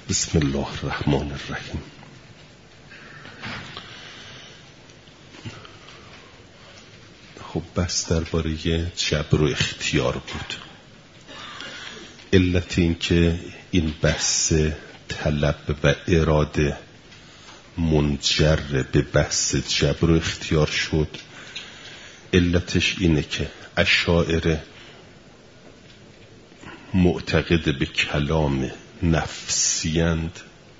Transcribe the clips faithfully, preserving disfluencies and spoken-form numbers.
بسم الله الرحمن الرحیم. خب بس درباره جبر و اختیار بود. علت این که این بحث طلب و اراده منجر به بحث جبر و اختیار شد، علتش اینه که اشاعره معتقد به کلام نفسیند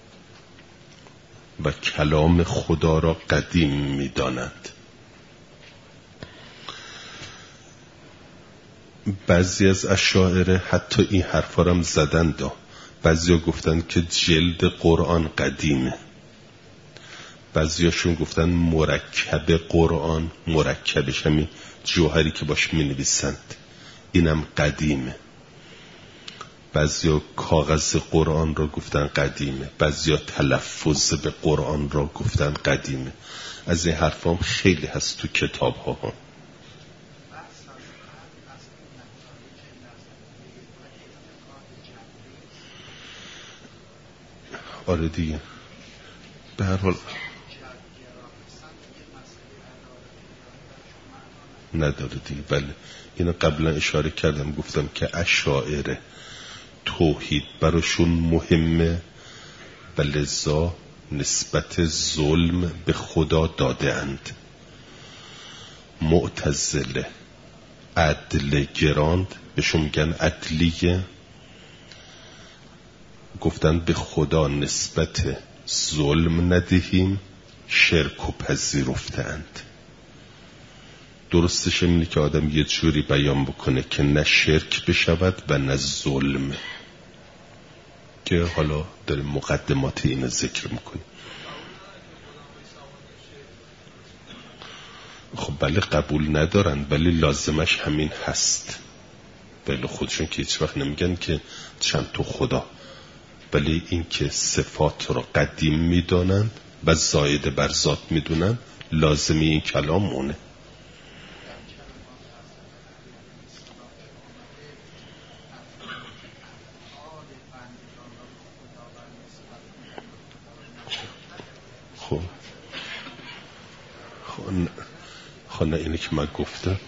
و کلام خدا را قدیم می‌دانند. بعضی از اشاعره حتی این حرفا را هم زدند. بعضیا گفتن که جلد قرآن قدیمه، بعضیاشون گفتن مرکب قرآن، مرکبش همین جوهری که باش می‌نویسند اینم قدیمه. بعضیا کاغذ قرآن را گفتن قدیمه، بعضیا تلفظ به قرآن را گفتن قدیمه. از این حرفا هم خیلی هست تو کتاب ها هم. آره دیگه، به هر حال نداره دیگه. بله اینو قبلا اشاره کردم، گفتم که اشاعره توحید براشون مهمه و لذا نسبت ظلم به خدا داده اند. معتزله عدل گراند، بهشون میگن عدلیه، گفتن به خدا نسبت ظلم ندهیم، شرک و پذیرفتند. درستش اینه که آدم یه جوری بیان بکنه که نه شرک بشود و نه ظلم، که حالا در مقدمات اینو ذکر میکنیم. خب بله قبول ندارن، ولی لازمش همین هست. بله خودشون که هیچ وقت نمیگن که چند تو خدا، ولی این که صفات رو قدیم میدونن و زاید بر ذات میدونن، لازمی این کلام اونه. خب خب نه اینه که من گفتم،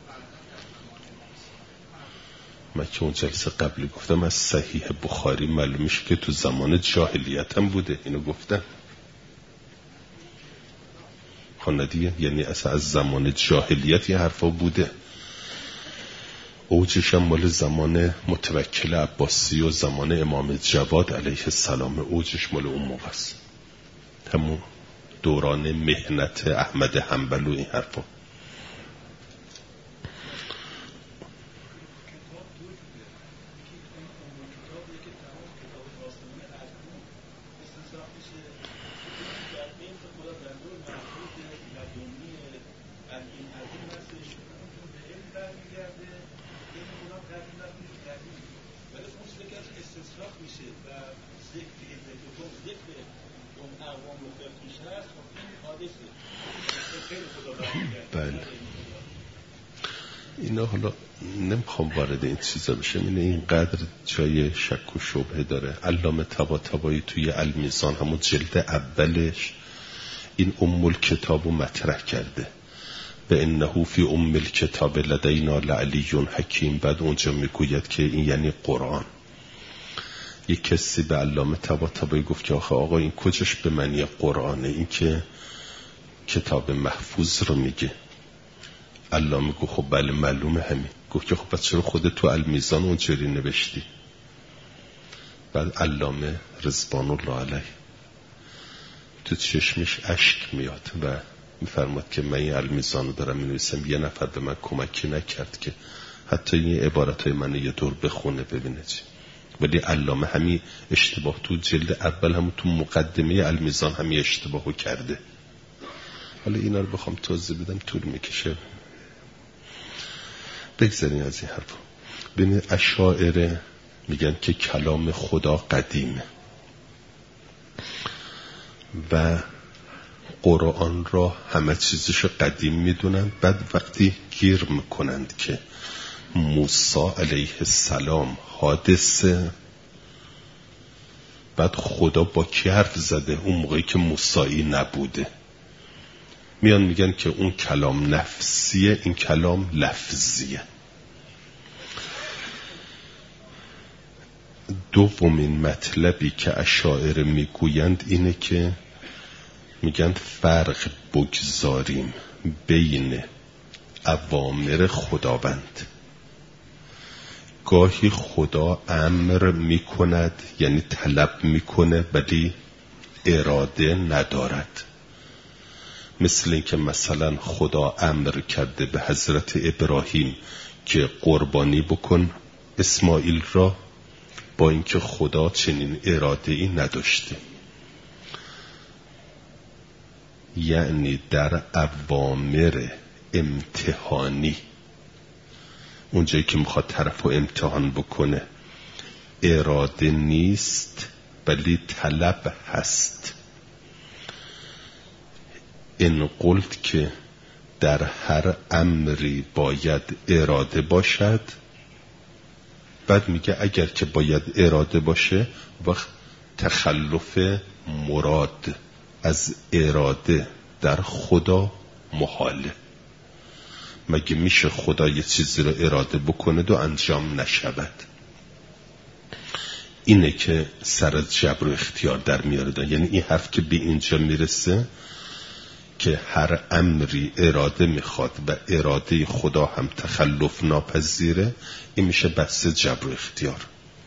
من که اون جلسه قبلی گفتم از صحیح بخاری معلوم میشه که تو زمان جاهلیت هم بوده. اینو گفتم خب دیگه، یعنی اصلا از زمان جاهلیت یه حرفا بوده. اوجش هم مال زمان متوکل عباسی و زمان امام جواد علیه السلام، اوجش مال اون موقع است، همون دوران مهنت احمد حنبل و این حرفا. بله اینا حالا نمیخوام وارد این چیزا بشم، اینه اینقدر جای شک و شبهه داره. علامه طباطبایی توی المیزان همون جلد اولش این ام الکتاب رو مطرح کرده، به انه فی ام الکتاب لدینا لعلی حکیم. بعد اونجا میگوید که این یعنی قرآن. یک کسی به علامه طباطبایی گفت که آخه آقا این کجاش به معنی قرآنه، این که کتاب محفوظ رو میگه. علامه گفت خب بله معلومه همین. گفت که خب پس چرا خودت تو المیزان اونجوری نوشتی؟ بعد علامه رضوان الله علیه تو چشمش اشک میاد و میفرماد که من این المیزان رو دارم مینویسم، یه نفر به من کمکی نکرد که حتی این عبارتهای من یه دور بخونه ببینه چی. ولی علامه همین اشتباه تو جلد اول، همون تو مقدمه المیزان همین اشتباهو کرده. حالا اینا رو بخوام توضیح بدم طول میکشه، بگذارین از این حرفا. ببین اشاعره میگن که کلام خدا قدیمه و قرآن را همه چیزش قدیم میدونن. بعد وقتی گیر میکنند که موسی علیه السلام حادثه، بعد خدا با کی حرف زده اون موقعی که موسی نبوده؟ میان میگن که اون کلام نفسیه، این کلام لفظیه. دومین مطلبی که اشاعره میگویند اینه که میگن فرق بگذاریم بین اوامر خداوند. گاهی خدا امر میکند یعنی طلب میکنه ولی اراده ندارد. مثل این که مثلا خدا امر کرده به حضرت ابراهیم که قربانی بکن اسماعیل را، با اینکه خدا چنین اراده ای نداشته. یعنی در اوامر امتحانی، اونجایی که میخواد طرف رو امتحان بکنه، اراده نیست ولی طلب هست. این قلت که در هر امری باید اراده باشد، بعد میگه اگر که باید اراده باشه وقت تخلف مراد از اراده در خدا محاله. مگه میشه خدا یه چیزی رو اراده بکنه و انجام نشود؟ اینه که سر از جبر و اختیار در میاره. یعنی این حرف که به اینجا میرسه که هر امری اراده میخواد و اراده خدا هم تخلف ناپذیره، این میشه بحث جبر و اختیار.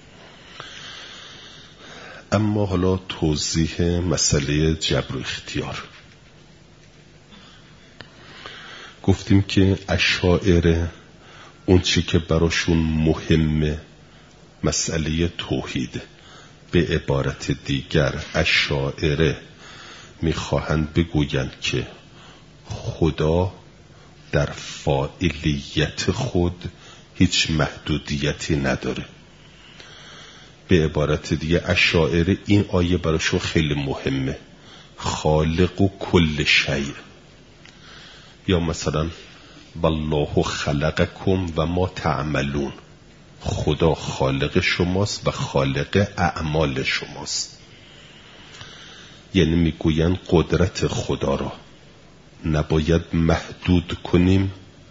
اما حالا توضیح مسئله جبر و اختیار. گفتیم که اشاعره اون چی که براشون مهمه مسئله توحید. به عبارت دیگر اشاعره میخواهند بگویند که خدا در فاعلیت خود هیچ محدودیتی نداره. به عبارت دیگه اشاعره این آیه براشون خیلی مهمه، خالق و کل شیء. یا مثلا والله خلقکم و ما تعملون، خدا خالق شماست و خالق اعمال شماست. یعنی میگوین قدرت خدا را نباید محدود کنیم.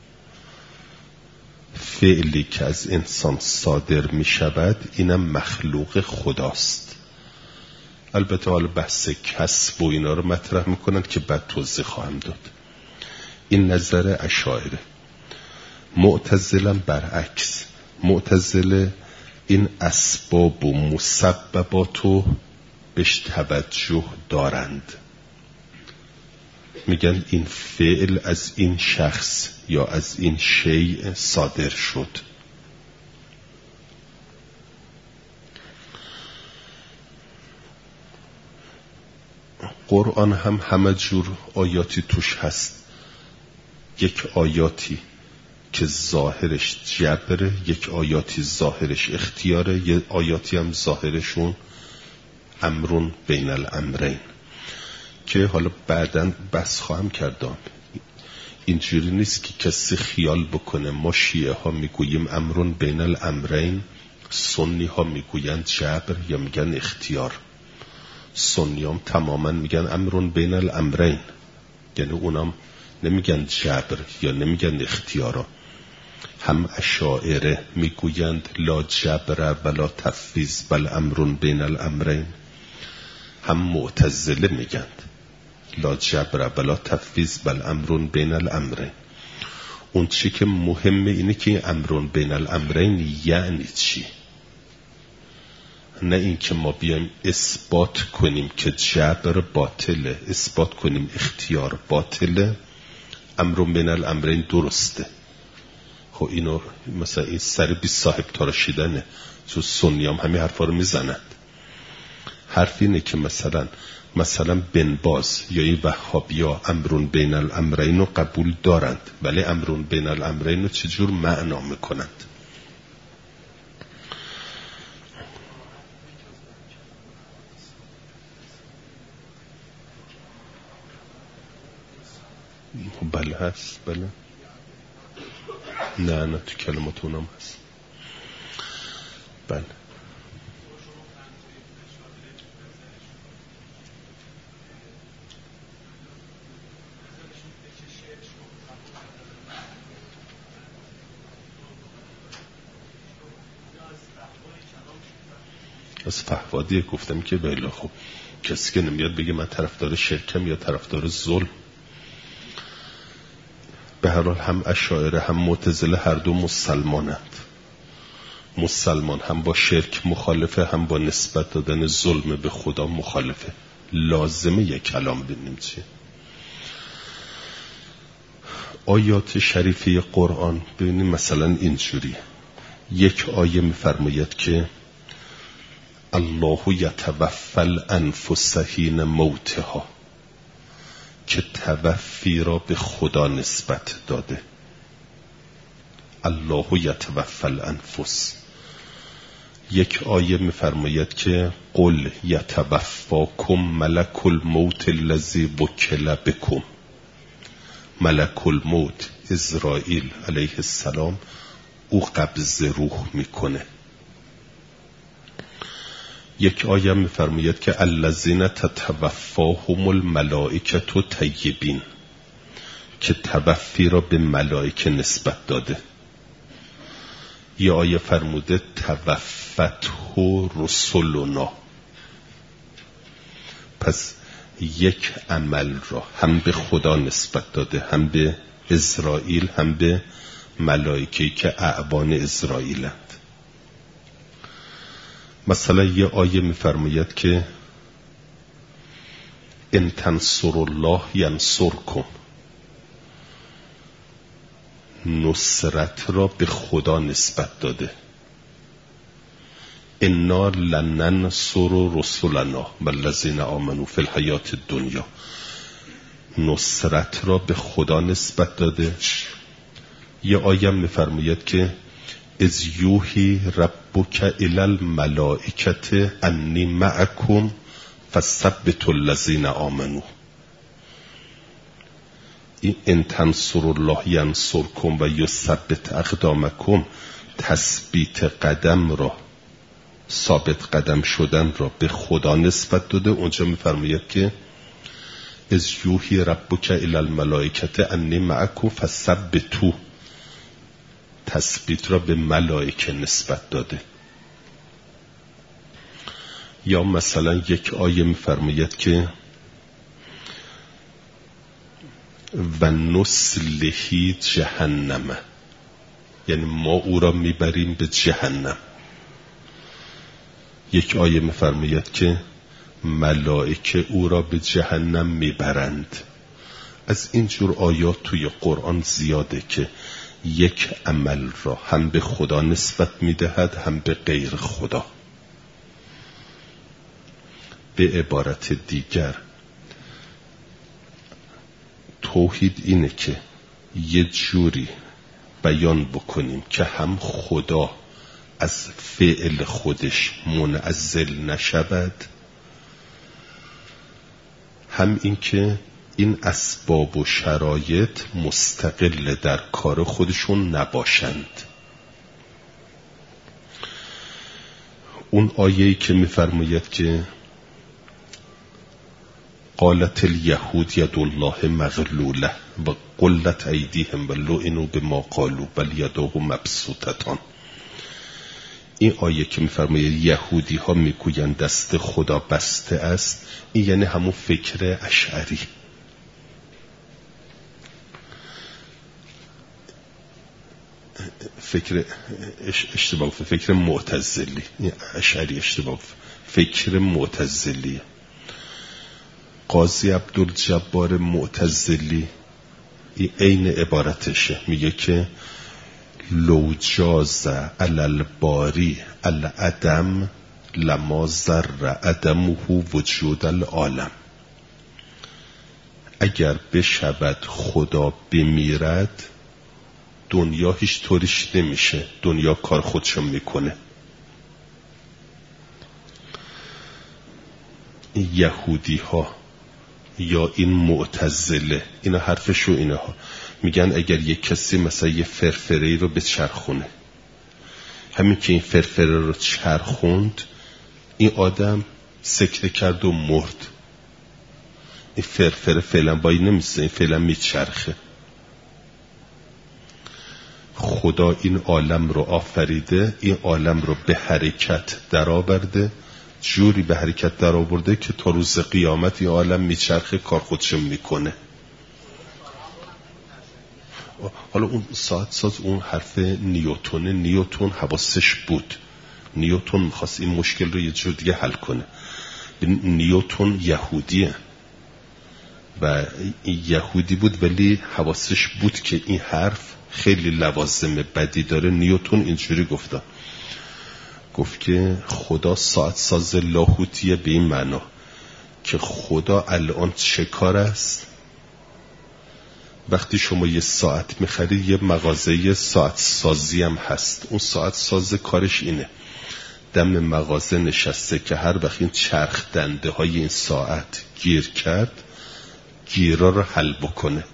فعلی که از انسان صادر می شود اینم مخلوق خداست. البته حالا بحث کسب و اینا رو مطرح میکنند که بعد توضیح خواهم داد. این نظر اشاعره. معتزله برعکس، معتزله این اسباب و مسبباتو بهش توجه دارند. میگن این فعل از این شخص یا از این شیء صادر شد. قرآن هم همه جور آیاتی توش هست. یک آیاتی که ظاهرش جبره، یک آیاتی ظاهرش اختیاره، یک آیاتی هم ظاهرشون امرون بین الامرین، که حالا بعداً بس خواهم کردم. اینجوری نیست که کسی خیال بکنه ما شیعه ها میگوییم امرون بین الامرین، سنی ها میگوین جبر یا میگن اختیار. سنی هم تماما میگن امرون بین الامرین، یعنی اونم نمیگن جبر یا نمیگن اختیارا. هم اشاعره میگویند لا جبر ولا تفویض بل امرون بین الامرین، هم معتزله میگند لا جبر ولا تفویض بل امرون بین الامرین. اون چی که مهمه اینه که امرون بین الامرین یعنی چی، نه این که ما بیایم اثبات کنیم که جبر باطله، اثبات کنیم اختیار باطله، امرون بین الامرین درسته. خب اینو مثلا این سر بی صاحب تراشیدنه، چون سنی هم همین حرفا رو میزنند. حرف اینه که مثلا مثلا بن باز یا این وهابیا امرون بین الامرین رو قبول دارند، ولی امرون بین الامرین رو چجور معنا میکنند؟ بله هست، بله. نه نه تو کلماتون هم هست. بله از فهوادیه. گفتم که بله خب کسی که نمیاد بگه من طرفدار شرکم یا طرفدار ظلم. به هر حال هم اشاعره هم معتزله هر دو مسلمانند. مسلمان هم با شرک مخالفه، هم با نسبت دادن ظلم به خدا مخالفه. لازمه یک کلام ببینیم چیه. آیات شریفه قرآن ببینیم مثلا اینجوری. یک آیه میفرماید که الله یتوفی الانفس حین موتها، که توفی را به خدا نسبت داده. الله یتوفی الانفس. یک آیه میفرماید که قل یتوفاکم ملک الموت الذی وکل بکم. ملک الموت اسرائیل علیه السلام او قبض روح میکنه. یک آیه میفرماید که الذین تتوفاهم الملائکه طیبین، که توفی را به ملائکه نسبت داده. یه آیه فرموده توفته رسلنا. پس یک عمل را هم به خدا نسبت داده، هم به اسرائیل، هم به ملائکه‌ای که اعوان اسرائیلند. مثلا یه آیه میفرماید که ان تنصروا الله ینصرکم. نصرت را به خدا نسبت داده. انا لننصر رسلنا والذین آمنوا فی الحیات الدنیا. نصرت را به خدا نسبت داده. یه آیه میفرماید که از یوحی ربک الی الملائکه انی معکم فثبتوا الذین آمنوا. این ان تنصروا الله ینصرکم و یثبت اقدامکم، تثبیت قدم را، ثابت قدم شدن را به خدا نسبت داده. اونجا میفرماید که از یوحی ربک الی الملائکه انی معکم فثبتوا، تثبیت را به ملائکه نسبت داده. یا مثلا یک آیه میفرماید که و نسلهی جهنم، یعنی ما او را میبریم به جهنم. یک آیه میفرماید که ملائکه او را به جهنم میبرند. از اینجور آیات توی قرآن زیاده که یک عمل را هم به خدا نسبت میدهد، هم به غیر خدا. به عبارت دیگر توحید اینه که یه جوری بیان بکنیم که هم خدا از فعل خودش منعزل نشود، هم این که این اسباب و شرایط مستقل در کار خودشون نباشند. اون آیه‌ای که می‌فرماید که قالت الیهود ید الله مغلوله و قلت ایدیهم و لعنوا بما قالوا بل یداه مبسوطتان. این آیه که می‌فرماید یهودی ها میگویند دست خدا بسته است، این یعنی همون فکر اشعری. فکر اشتباه، فکر معتزلی. اشعری اشتباه، فکر معتزلی. قاضی عبدالجبار معتزلی این عین عبارتشه، میگه که لو جاز علی الباری العدم لما ذر عدمه وجود العالم. اگر بشود خدا بمیرد دنیا هیچ طوریش نمیشه، دنیا کار خودشو میکنه. یهودی ها یا این معتزله اینا حرفشو اینه ها میگن اگر یک کسی مثلا یه فرفره رو به چرخونه، همین که این فرفره رو چرخوند این آدم سکته کرد و مرد. این فرفره فعلا بایی نمیسته، این فعلا میچرخه. خدا این عالم رو آفریده، این عالم رو به حرکت در آورده جوری به حرکت در آورده که تا روز قیامت این عالم میچرخه، کار خودشو میکنه. حالا اون ساعت ساز اون حرف نیوتونه، نیوتون حواسش بود، نیوتون میخواست این مشکل رو یه جور دیگه حل کنه. نیوتون یهودیه و یهودی بود ولی حواسش بود که این حرف خیلی لوازم بدی داره. نیوتون اینجوری گفته، گفت که خدا ساعت ساز لاهوتیه به این معنا که خدا الان چه کار است؟ وقتی شما یه ساعت میخرید یه مغازه ساعت سازی هم هست، اون ساعت ساز کارش اینه دم مغازه نشسته که هر وقت این چرخ دنده های این ساعت گیر کرد گیرا رو حل بکنه.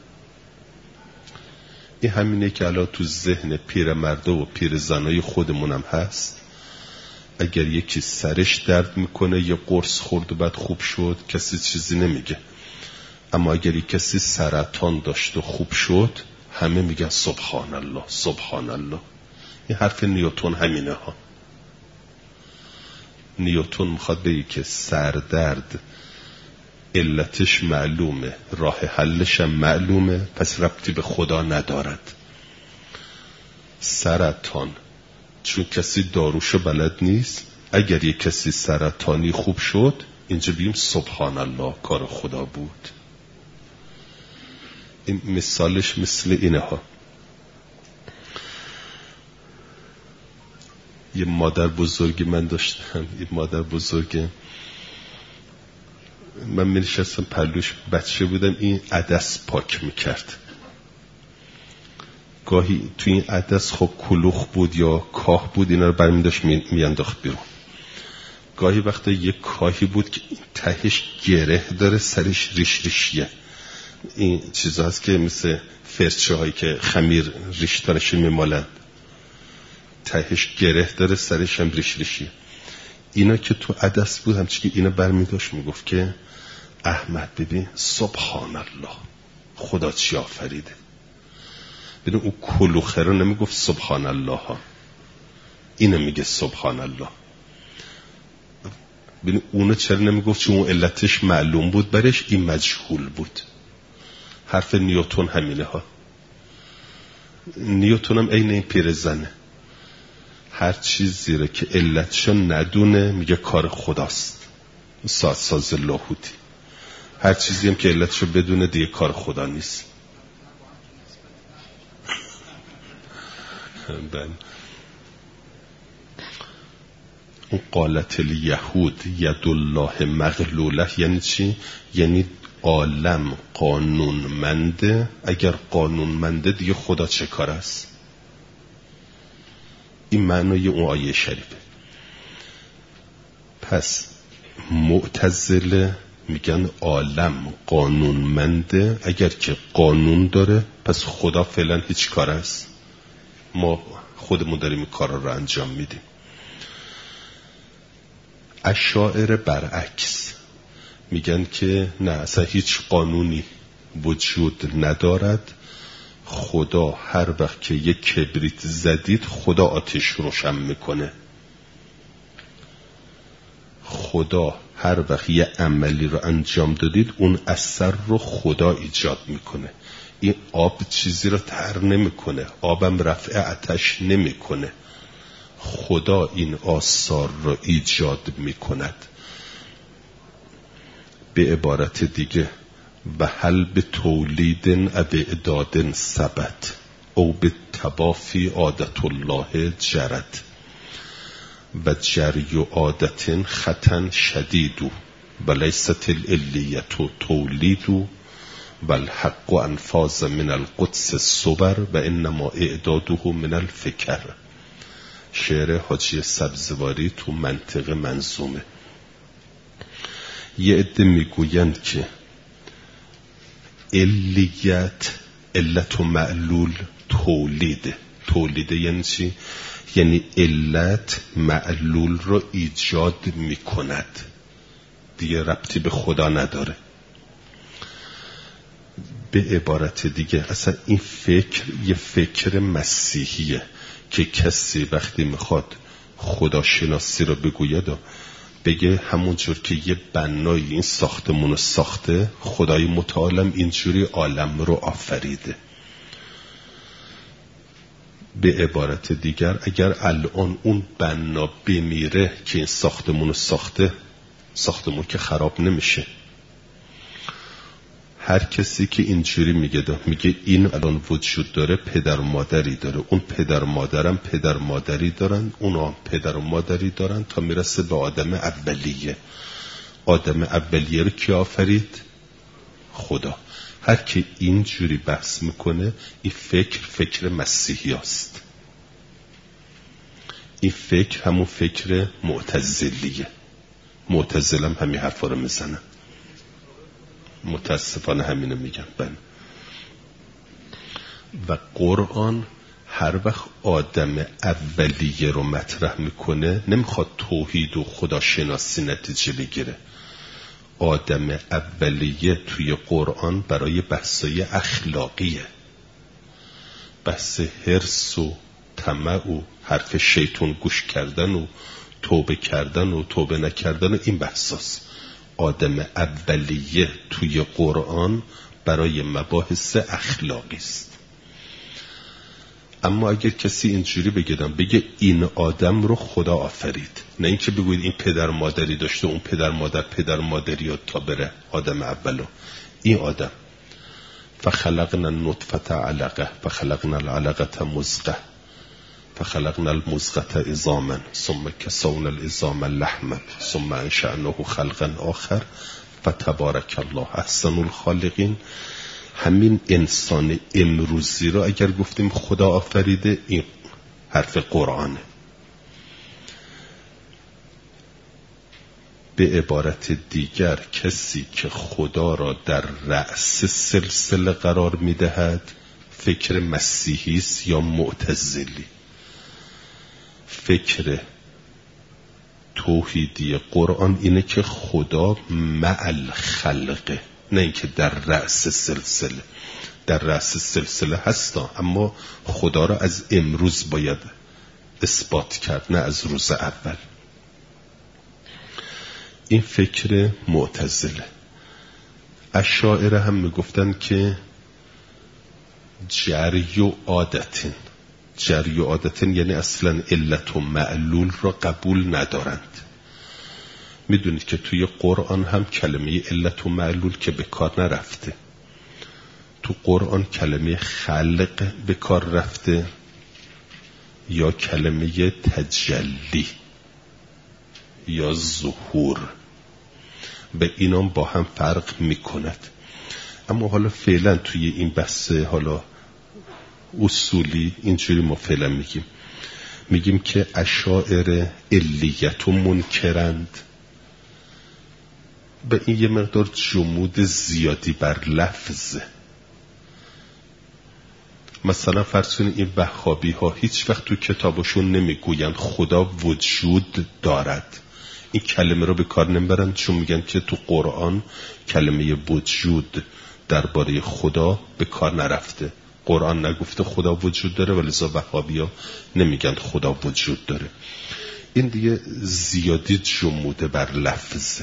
این همینه که الان تو ذهن پیر مرده و پیر زنای خودمون هم هست. اگر یکی سرش درد میکنه یه قرص خورد و بعد خوب شد کسی چیزی نمیگه، اما اگر یک کسی سرطان داشت و خوب شد همه میگن سبحان الله سبحان الله. این حرف نیوتون همینه ها. نیوتون میخواد بگه که سردرد علتش معلومه، راه حلش هم معلومه، پس ربطی به خدا ندارد. سرطان چون کسی داروشو بلد نیست، اگر یک کسی سرطانی خوب شد اینجا بگیم سبحان الله کار خدا بود. این مثالش مثل اینه ها. یه مادر بزرگی من داشتم، یه مادر بزرگی من می نشستم پلوش، بچه بودم، این عدس پاک میکرد. گاهی توی این عدس خب کلوخ بود یا کاه بود، اینا رو برمی داشت میانداخت بیرون. گاهی وقتا یک کاهی بود که تهش گره داره سرش ریش ریشیه. این چیزا هست که مثل فرچه هایی که خمیر ریش ترش میمالن، تهش گره داره سرش هم ریش ریشیه. اینا که تو عدس بود همچی که اینا برمی داشت میگفت که احمد ببین سبحان الله خدا چی آفریده. ببین اون کلوخه رو نمیگفت سبحان الله ها، اینو میگه سبحان الله. ببین اونو چرا نمیگفت؟ چون اون علتش معلوم بود برش، این مجهول بود. حرف نیوتون همینه ها. نیوتون هم عین این پیرزنه، هر چیزی رو که علتشو ندونه میگه کار خداست، ساعت ساز لاهوتی. هر چیزی هم که علتشو بدونه دیگه کار خدا نیست. بله. اون قالت الیهود ید الله مغلوله یعنی چی؟ یعنی عالم قانونمنده، اگر قانونمنده دیگه خدا چه کار است؟ این معنای اون آیه شریفه. پس معتزله میگن عالم قانونمنده، اگر که قانون داره پس خدا فعلا هیچ کار است، ما خودمون داریم این کار رو انجام میدیم. اشاعره برعکس میگن که نه اصلا هیچ قانونی وجود ندارد، خدا هر وقت که یک کبریت زدید خدا آتش روشن میکنه. خدا هر وقت یه عملی رو انجام دادید اون اثر رو خدا ایجاد میکنه. این آب چیزی رو تر نمیکنه، آبم رفع آتش نمیکنه، خدا این آثار رو ایجاد میکند. به عبارت دیگه و هل به تولیدن او اعدادن ثبت او به تبافی عادت الله جرد و جری و عادت خطن شدیدو و لیست العلیت تولیدو و الحق انفاز من القدس الصبر و انما اعداده من الفکر. شعر حاجی سبزواری تو منطق منظومه. یه عده میگویند که علیت علت و معلول تولیده. تولیده یعنی چی؟ یعنی علت معلول رو ایجاد میکند، دیگه ربطی به خدا نداره. به عبارت دیگه اصلا این فکر یه فکر مسیحیه که کسی وقتی میخواد خداشناسی رو بگوید بگه همونجور که یه بنای این ساختمون رو ساخته، خدای متعالم اینجوری عالم رو آفریده. به عبارت دیگر اگر الان اون بنا بمیره که این ساختمون رو ساخته، ساختمون که خراب نمیشه. هر کسی که اینجوری میگه ده میگه این الان وجود داره، پدر و مادری داره، اون پدر و مادرم پدر و مادری دارن، اونا پدر و مادری دارن، تا میرسه به آدم اولیه. آدم اولیه رو کی آفرید؟ خدا. هر که اینجوری بحث میکنه این فکر فکر مسیحی است. این فکر همون فکر معتزلیه. معتزلم همین حرفا رو میزنن، متاسفانه همینو میگن. بله. و قرآن هر وقت آدم اولیه رو مطرح میکنه نمیخواد توحید و خداشناسی نتیجه بگیره. آدم اولیه توی قرآن برای بحثای اخلاقیه، بحث حرص و طمع و حرف شیطان گوش کردن و توبه کردن و توبه نکردن و این بحثاست. آدم اولیه توی قرآن برای مباحث اخلاقی است. اما اگر کسی اینجوری بگیدم بگه این آدم رو خدا آفرید، نه اینکه بگوید این پدر مادری داشته، اون پدر مادر پدر مادری تا بره آدم اولو، این آدم فخلقنا النطفه علقه فخلقنا العلقه مضغه فخلقنا المضغه عظاما ثم كسونا العظام لحما ثم انشأناه خلقا آخر فتبارک الله احسن الخالقین. همین انسان امروزی رو اگر گفتیم خدا آفریده، این حرف قرآنه. به عبارت دیگر کسی که خدا را در رأس سلسله قرار میدهد فکر مسیحی است یا معتزلی. فکر توحیدی قرآن اینه که خدا مع خلقه، نه اینکه در رأس سلسله. در رأس سلسله هستا، اما خدا را از امروز باید اثبات کرد، نه از روز اول. این فکر معتزله. اشاعره هم میگفتن که جری و عادتن، جری و عادتن یعنی اصلا علت و معلول را قبول ندارند. میدونید که توی قرآن هم کلمه علت و معلول که به کار نرفته. تو قرآن کلمه خلق به کار رفته یا کلمه تجلی یا ظهور، به اینام با هم فرق میکند. اما حالا فعلا توی این بحث حالا اصولی اینجوری ما فعلا میگیم میگیم که اشاعره علیت و منکرند. به این یه مقدار جمود زیادی بر لفظه. مثلا فرض کنید این وهابی ها هیچ وقت تو کتابشون نمیگوین خدا وجود دارد. این کلمه رو به کار نمیبرن، چون میگن که تو قرآن کلمه وجود درباره خدا به کار نرفته. قرآن نگفته خدا وجود داره، ولی لذا وهابی ها نمیگن خدا وجود داره. این دیگه زیادی جموده بر لفظه.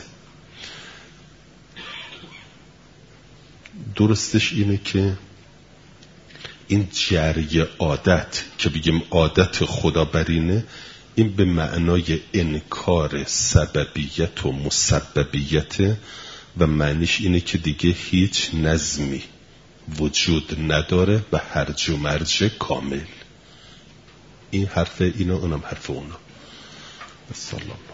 درستش اینه که این جری عادت که بگیم عادت خدا برینه، این به معنای انکار سببیت و مسببیت و معنیش اینه که دیگه هیچ نظمی وجود نداره و هرج و مرج کامل. این حرف اینا، اونم حرف اونا. السلام.